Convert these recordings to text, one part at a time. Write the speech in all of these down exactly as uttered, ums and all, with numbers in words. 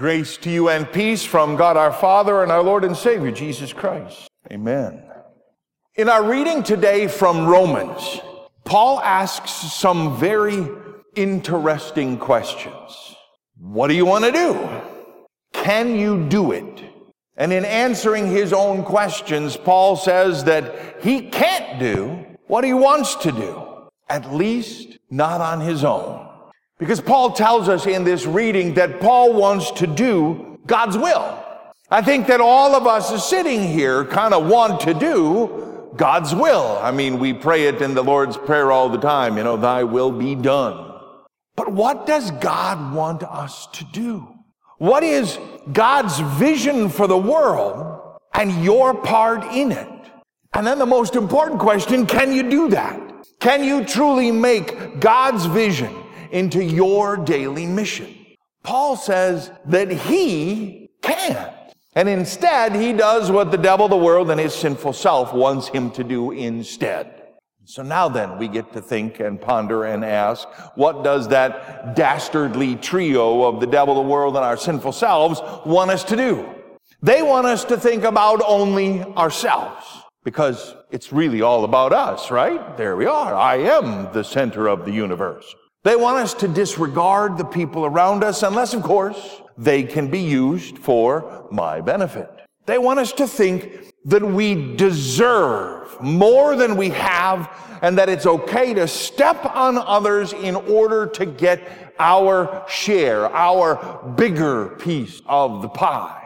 Grace to you and peace from God our Father and our Lord and Savior, Jesus Christ. Amen. In our reading today from Romans, Paul asks some very interesting questions. What do you want to do? Can you do it? And in answering his own questions, Paul says that he can't do what he wants to do, at least not on his own. Because Paul tells us in this reading that Paul wants to do God's will. I think that all of us sitting here kind of want to do God's will. I mean, we pray it in the Lord's Prayer all the time, you know, thy will be done. But what does God want us to do? What is God's vision for the world and your part in it? And then the most important question, can you do that? Can you truly make God's vision into your daily mission? Paul says that he can't. And instead, he does what the devil, the world, and his sinful self wants him to do instead. So now then, we get to think and ponder and ask, what does that dastardly trio of the devil, the world, and our sinful selves want us to do? They want us to think about only ourselves, because it's really all about us, right? There we are. I am the center of the universe. They want us to disregard the people around us, unless, of course, they can be used for my benefit. They want us to think that we deserve more than we have, and that it's okay to step on others in order to get our share, our bigger piece of the pie.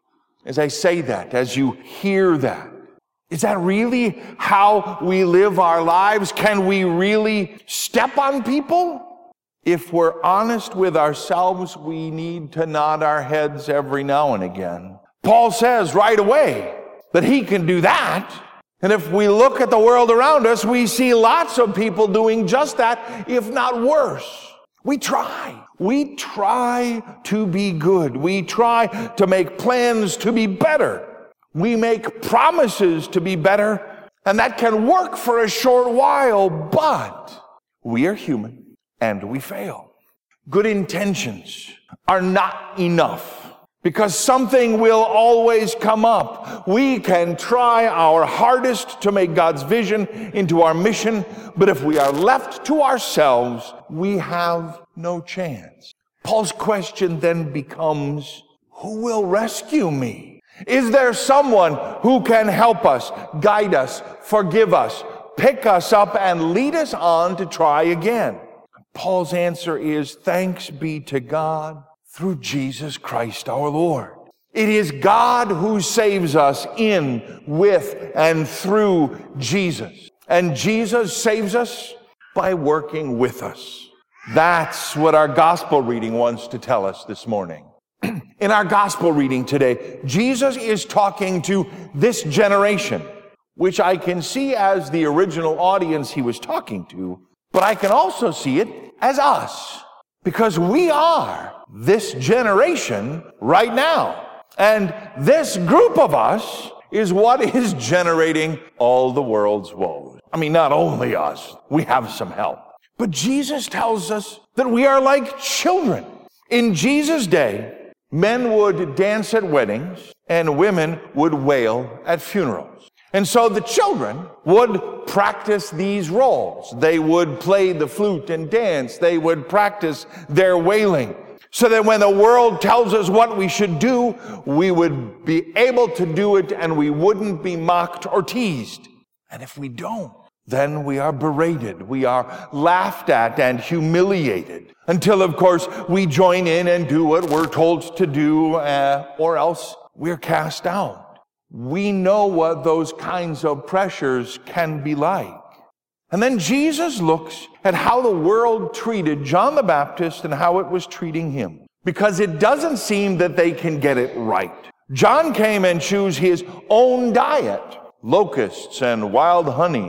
As I say that, as you hear that, is that really how we live our lives? Can we really step on people? If we're honest with ourselves, we need to nod our heads every now and again. Paul says right away that he can do that. And if we look at the world around us, we see lots of people doing just that, if not worse. We try. We try to be good. We try to make plans to be better. We make promises to be better, and that can work for a short while, but we are human and we fail. Good intentions are not enough, because something will always come up. We can try our hardest to make God's vision into our mission, but if we are left to ourselves, we have no chance. Paul's question then becomes, who will rescue me? Is there someone who can help us, guide us, forgive us, pick us up, and lead us on to try again? Paul's answer is, thanks be to God through Jesus Christ our Lord. It is God who saves us in, with, and through Jesus. And Jesus saves us by working with us. That's what our gospel reading wants to tell us this morning. In our gospel reading today, Jesus is talking to this generation, which I can see as the original audience he was talking to, but I can also see it as us, because we are this generation right now. And this group of us is what is generating all the world's woes. I mean, not only us, we have some help. But Jesus tells us that we are like children. In Jesus' day, men would dance at weddings and women would wail at funerals. And so the children would practice these roles. They would play the flute and dance. They would practice their wailing, so that when the world tells us what we should do, we would be able to do it and we wouldn't be mocked or teased. And if we don't, then we are berated, we are laughed at and humiliated, until, of course, we join in and do what we're told to do, uh, or else we're cast out. We know what those kinds of pressures can be like. And then Jesus looks at how the world treated John the Baptist and how it was treating him, because it doesn't seem that they can get it right. John came and chose his own diet. Locusts and wild honey,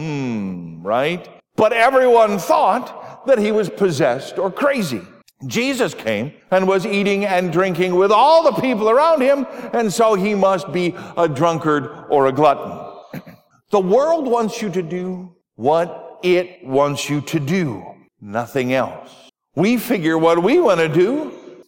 hmm, right? But everyone thought that he was possessed or crazy. Jesus came and was eating and drinking with all the people around him, and so he must be a drunkard or a glutton. The world wants you to do what it wants you to do, nothing else. We figure what we want to do,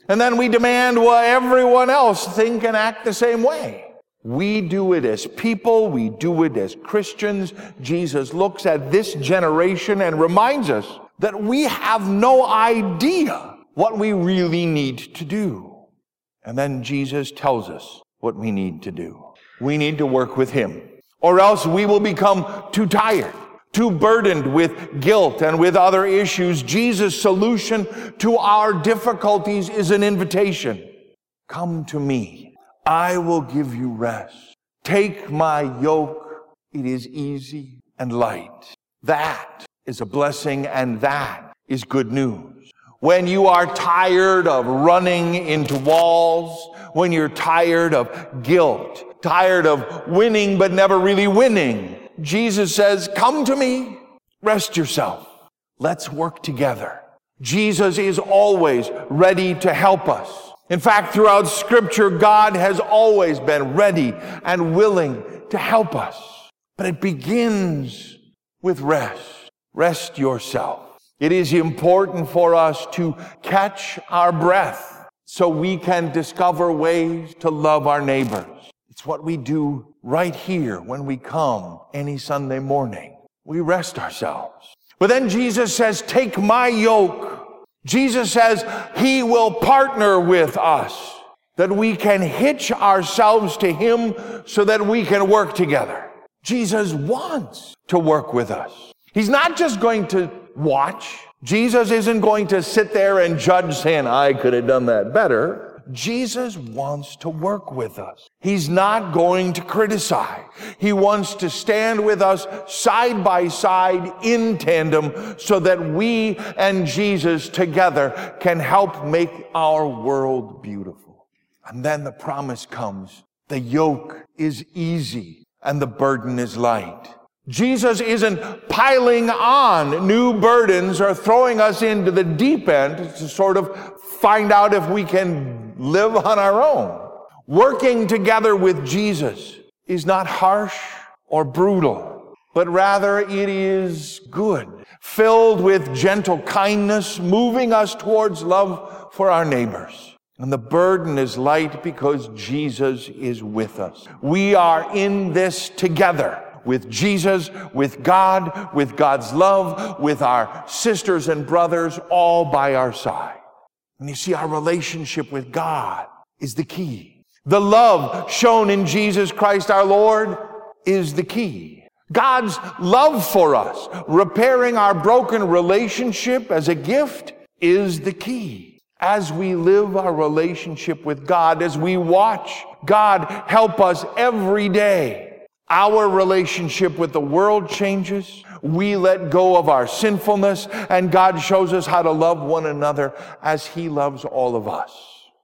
And then we demand, well, everyone else think and act the same way. We do it as people. We do it as Christians. Jesus looks at this generation and reminds us that we have no idea what we really need to do. And then Jesus tells us what we need to do. We need to work with him, or else we will become too tired, too burdened with guilt and with other issues. Jesus' solution to our difficulties is an invitation. Come to me. I will give you rest. Take my yoke. It is easy and light. That is a blessing, and that is good news. When you are tired of running into walls, when you're tired of guilt, tired of winning but never really winning, Jesus says, come to me, rest yourself. Let's work together. Jesus is always ready to help us. In fact, throughout Scripture, God has always been ready and willing to help us. But it begins with rest. Rest yourself. It is important for us to catch our breath so we can discover ways to love our neighbors. It's what we do right here when we come any Sunday morning. We rest ourselves. But then Jesus says, take my yoke. Jesus says he will partner with us, that we can hitch ourselves to him so that we can work together. Jesus wants to work with us. He's not just going to watch. Jesus isn't going to sit there and judge, saying, I could have done that better. Jesus wants to work with us. He's not going to criticize. He wants to stand with us side by side in tandem so that we and Jesus together can help make our world beautiful. And then the promise comes. The yoke is easy and the burden is light. Jesus isn't piling on new burdens or throwing us into the deep end to sort of find out if we can live on our own. Working together with Jesus is not harsh or brutal, but rather it is good, filled with gentle kindness, moving us towards love for our neighbors. And the burden is light because Jesus is with us. We are in this together. With Jesus, with God, with God's love, with our sisters and brothers, all by our side. And you see, our relationship with God is the key. The love shown in Jesus Christ our Lord is the key. God's love for us, repairing our broken relationship as a gift, is the key. As we live our relationship with God, as we watch God help us every day, our relationship with the world changes. We let go of our sinfulness, and God shows us how to love one another as he loves all of us.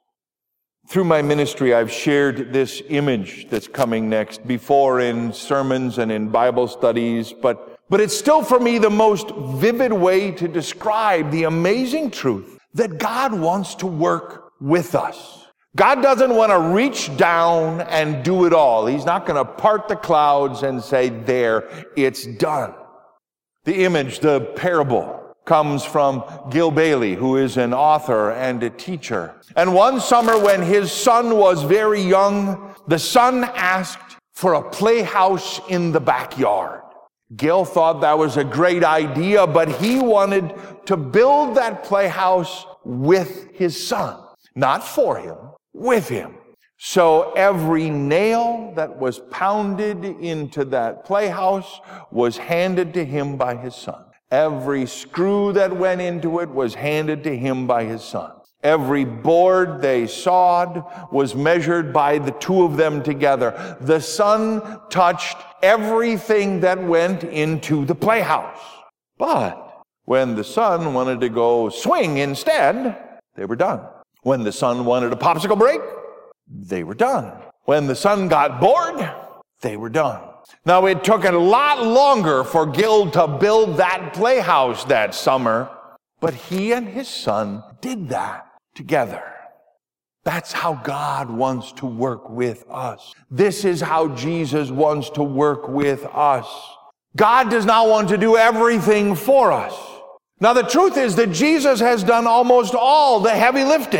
Through my ministry, I've shared this image that's coming next, before in sermons and in Bible studies, but, but it's still for me the most vivid way to describe the amazing truth that God wants to work with us. God doesn't want to reach down and do it all. He's not going to part the clouds and say, there, it's done. The image, the parable, comes from Gil Bailey, who is an author and a teacher. And one summer when his son was very young, the son asked for a playhouse in the backyard. Gil thought that was a great idea, but he wanted to build that playhouse with his son. Not for him, with him. So every nail that was pounded into that playhouse was handed to him by his son. Every screw that went into it was handed to him by his son. Every board they sawed was measured by the two of them together. The son touched everything that went into the playhouse. But when the son wanted to go swing instead, they were done. When the son wanted a popsicle break, they were done. When the son got bored, they were done. Now, it took a lot longer for Gil to build that playhouse that summer, but he and his son did that together. That's how God wants to work with us. This is how Jesus wants to work with us. God does not want to do everything for us. Now, the truth is that Jesus has done almost all the heavy lifting.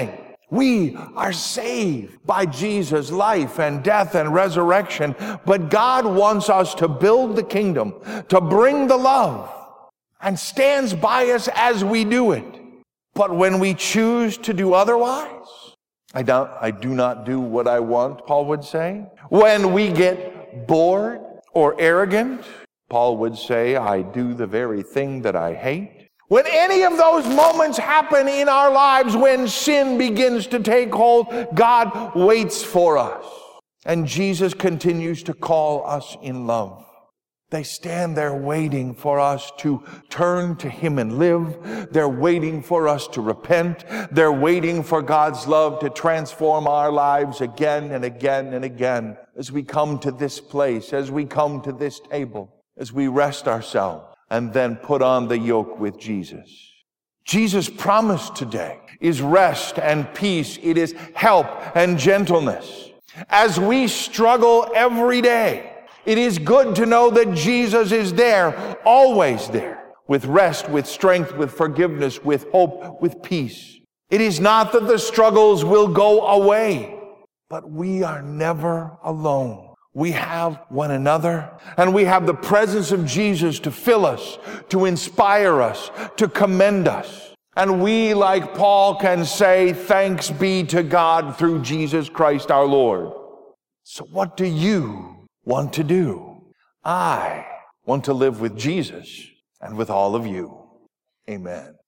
We are saved by Jesus' life and death and resurrection, but God wants us to build the kingdom, to bring the love, and stands by us as we do it. But when we choose to do otherwise, I don't, I do not do what I want, Paul would say. When we get bored or arrogant, Paul would say, I do the very thing that I hate. When any of those moments happen in our lives, when sin begins to take hold, God waits for us. And Jesus continues to call us in love. They stand there waiting for us to turn to Him and live. They're waiting for us to repent. They're waiting for God's love to transform our lives again and again and again as we come to this place, as we come to this table, as we rest ourselves and then put on the yoke with Jesus. Jesus' promise today is rest and peace. It is help and gentleness. As we struggle every day, it is good to know that Jesus is there, always there, with rest, with strength, with forgiveness, with hope, with peace. It is not that the struggles will go away, but we are never alone. We have one another, and we have the presence of Jesus to fill us, to inspire us, to commend us. And we, like Paul, can say, thanks be to God through Jesus Christ our Lord. So what do you want to do? I want to live with Jesus and with all of you. Amen.